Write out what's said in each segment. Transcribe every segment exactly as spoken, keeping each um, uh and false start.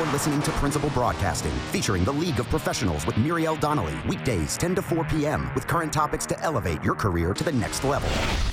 You're listening to Principal Broadcasting, featuring the League of Professionals with Muriel Donnelly, weekdays ten to four p.m., with current topics to elevate your career to the next level.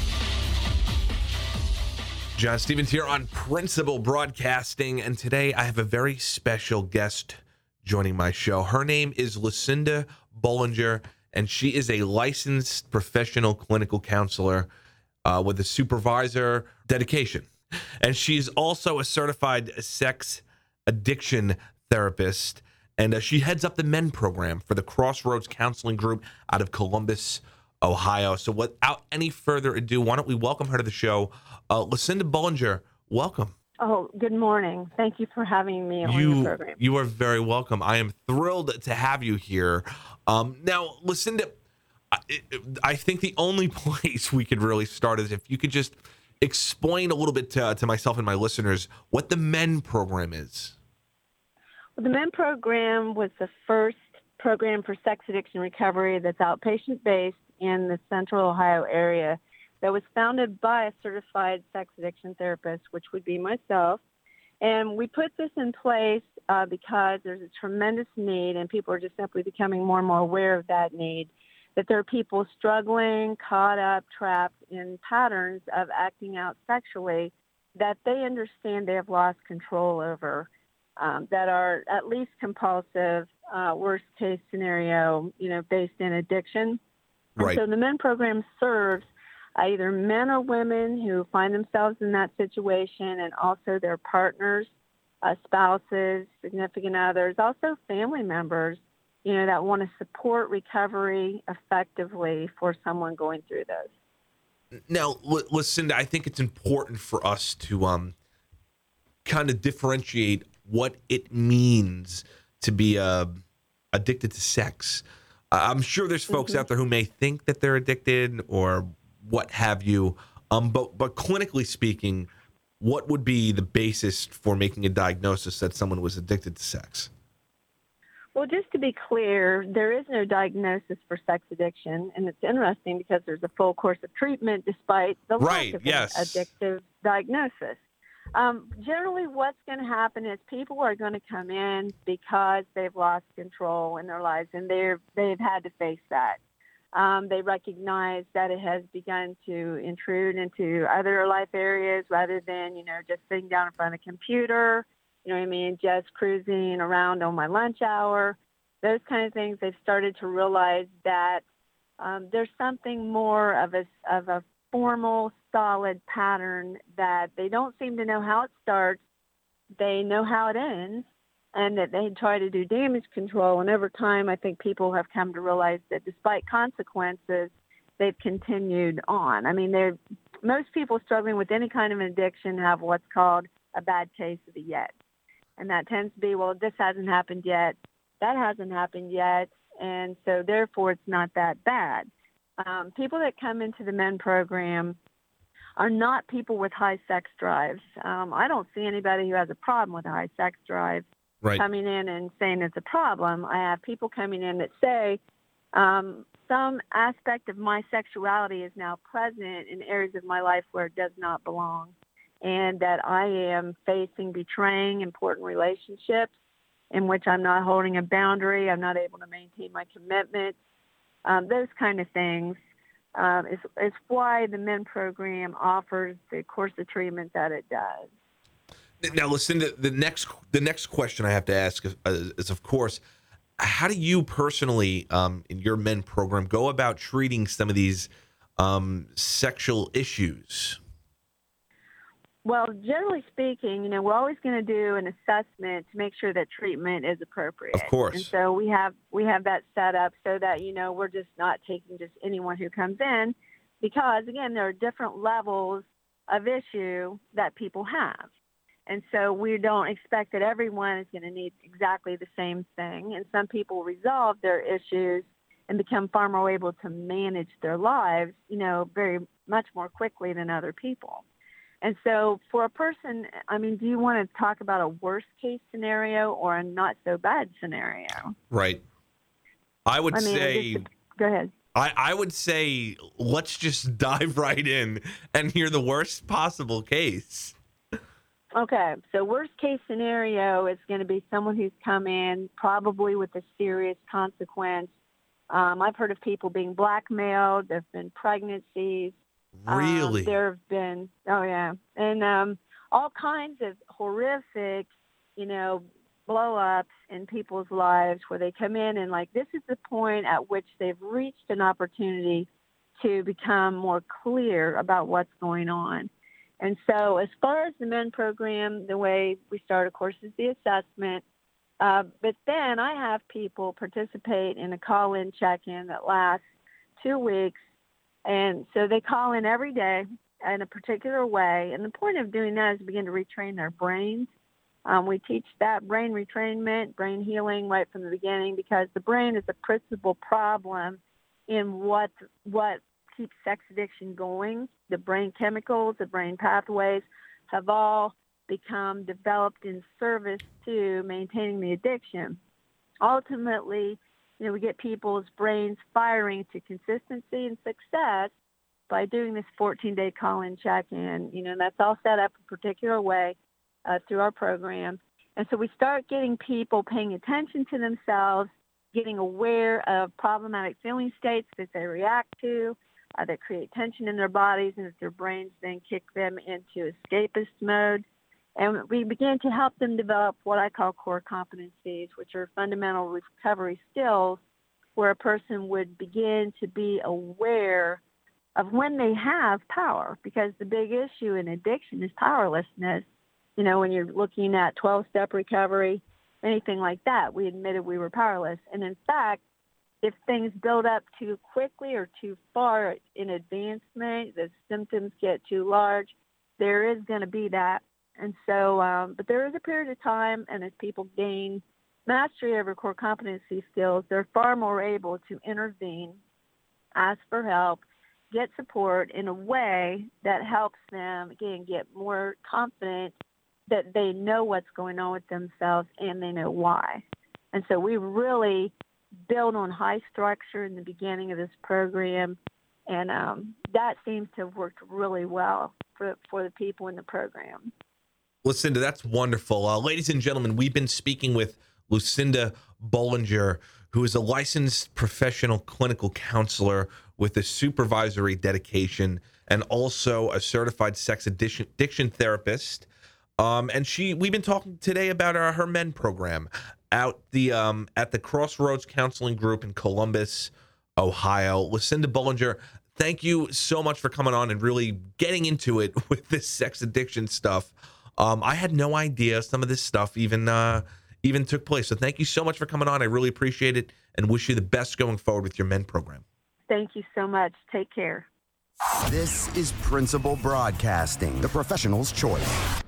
John Stevens here on Principal Broadcasting, and today I have a very special guest joining my show. Her name is Lucinda Bollinger, and she is a licensed professional clinical counselor uh, with a supervisor dedication. And she's also a certified sex addiction therapist, and uh, she heads up the men program for the Crossroads Counseling Group out of Columbus, Ohio. So without any further ado, why don't we welcome her to the show. Uh, Lucinda Bollinger, welcome. Oh, good morning. Thank you for having me on You, your program. you are very welcome. I am thrilled to have you here. Um, now, Lucinda, I, I think the only place we could really start is if you could just explain a little bit to, to myself and my listeners what the men program is. Well, the men program was the first program for sex addiction recovery that's outpatient-based in the Central Ohio area that was founded by a certified sex addiction therapist, which would be myself. And we put this in place uh, because there's a tremendous need, and people are just simply becoming more and more aware of that need, that there are people struggling, caught up, trapped in patterns of acting out sexually that they understand they have lost control over, um, that are at least compulsive, uh, worst case scenario, you know, based in addiction. Right. And so the men program serves uh, either men or women who find themselves in that situation, and also their partners, uh, spouses, significant others, also family members, you know, that want to support recovery effectively for someone going through this. Now, L- Lucinda, I think it's important for us to um, kind of differentiate what it means to be uh, addicted to sex. Uh, I'm sure there's folks Mm-hmm. out there who may think that they're addicted or what have you, um, but, but clinically speaking, what would be the basis for making a diagnosis that someone was addicted to sex? Well, just to be clear, there is no diagnosis for sex addiction, and it's interesting because there's a full course of treatment despite the Right, lack of yes. an addictive diagnosis. Um, generally, what's going to happen is people are going to come in because they've lost control in their lives, and they're, they've had to face that. Um, they recognize that it has begun to intrude into other life areas rather than, you know, just sitting down in front of a computer, you know what I mean, just cruising around on my lunch hour, those kind of things. They've started to realize that um, there's something more of a, of a formal, solid pattern that they don't seem to know how it starts. They know how it ends, and that they try to do damage control. And over time, I think people have come to realize that despite consequences, they've continued on. I mean, they're, most people struggling with any kind of addiction have what's called a bad case of the yet. And that tends to be, well, this hasn't happened yet, that hasn't happened yet, and so therefore it's not that bad. Um, people that come into the men program are not people with high sex drives. Um, I don't see anybody who has a problem with a high sex drive Right. coming in and saying it's a problem. I have people coming in that say um, some aspect of my sexuality is now present in areas of my life where it does not belong, and that I am facing betraying important relationships in which I'm not holding a boundary, I'm not able to maintain my commitments, um, those kind of things. Um, is, is why the men program offers the course of treatment that it does. Now, listen, the, the next the next question I have to ask is, is of course, how do you personally, um, in your men program, go about treating some of these um, sexual issues? Well, generally speaking, you know, we're always going to do an assessment to make sure that treatment is appropriate. Of course. And so we have we have that set up so that, you know, we're just not taking just anyone who comes in, because, again, there are different levels of issue that people have. And so we don't expect that everyone is going to need exactly the same thing. And some people resolve their issues and become far more able to manage their lives, you know, very much more quickly than other people. And so for a person, I mean, do you want to talk about a worst case scenario or a not so bad scenario? Right. I would I mean, say, just, go ahead. I, I would say, let's just dive right in and hear the worst possible case. Okay, so worst case scenario is going to be someone who's come in probably with a serious consequence. Um, I've heard of people being blackmailed. There have been pregnancies. Really? Um, there have been, oh yeah, and um, all kinds of horrific, you know, blow-ups in people's lives where they come in and like this is the point at which they've reached an opportunity to become more clear about what's going on. And so as far as the MEND program, the way we start, of course, is the assessment. Uh, but then I have people participate in a call-in check-in that lasts two weeks. And so they call in every day in a particular way. And the point of doing that is to begin to retrain their brains. Um, we teach that brain retrainment, brain healing right from the beginning, because the brain is the principal problem in what what keeps sex addiction going. The brain chemicals, the brain pathways have all become developed in service to maintaining the addiction. Ultimately, you know, we get people's brains firing to consistency and success by doing this fourteen-day call-in check-in. You know, and that's all set up a particular way uh, through our program. And so we start getting people paying attention to themselves, getting aware of problematic feeling states that they react to, uh, that create tension in their bodies, and that their brains then kick them into escapist mode. And we begin to help them develop what I call core competencies, which are fundamental recovery skills, where a person would begin to be aware of when they have power, because the big issue in addiction is powerlessness. You know, when you're looking at twelve-step recovery, anything like that, we admitted we were powerless. And in fact, if things build up too quickly or too far in advancement, the symptoms get too large, there is going to be that. And so, um, but there is a period of time, and as people gain mastery over core competency skills, they're far more able to intervene, ask for help, get support in a way that helps them, again, get more confident that they know what's going on with themselves and they know why. And so we really build on high structure in the beginning of this program, and um, that seems to have worked really well for, for the people in the program. Lucinda, that's wonderful. Uh, ladies and gentlemen, we've been speaking with Lucinda Bollinger, who is a licensed professional clinical counselor with a supervisory dedication and also a certified sex addiction, addiction therapist. Um, and she, we've been talking today about our, her MEND program out the um, at the Crossroads Counseling Group in Columbus, Ohio. Lucinda Bollinger, thank you so much for coming on and really getting into it with this sex addiction stuff. Um, I had no idea some of this stuff even uh, even took place. So thank you so much for coming on. I really appreciate it and wish you the best going forward with your MEND program. Thank you so much. Take care. This is Principal Broadcasting, the professional's choice.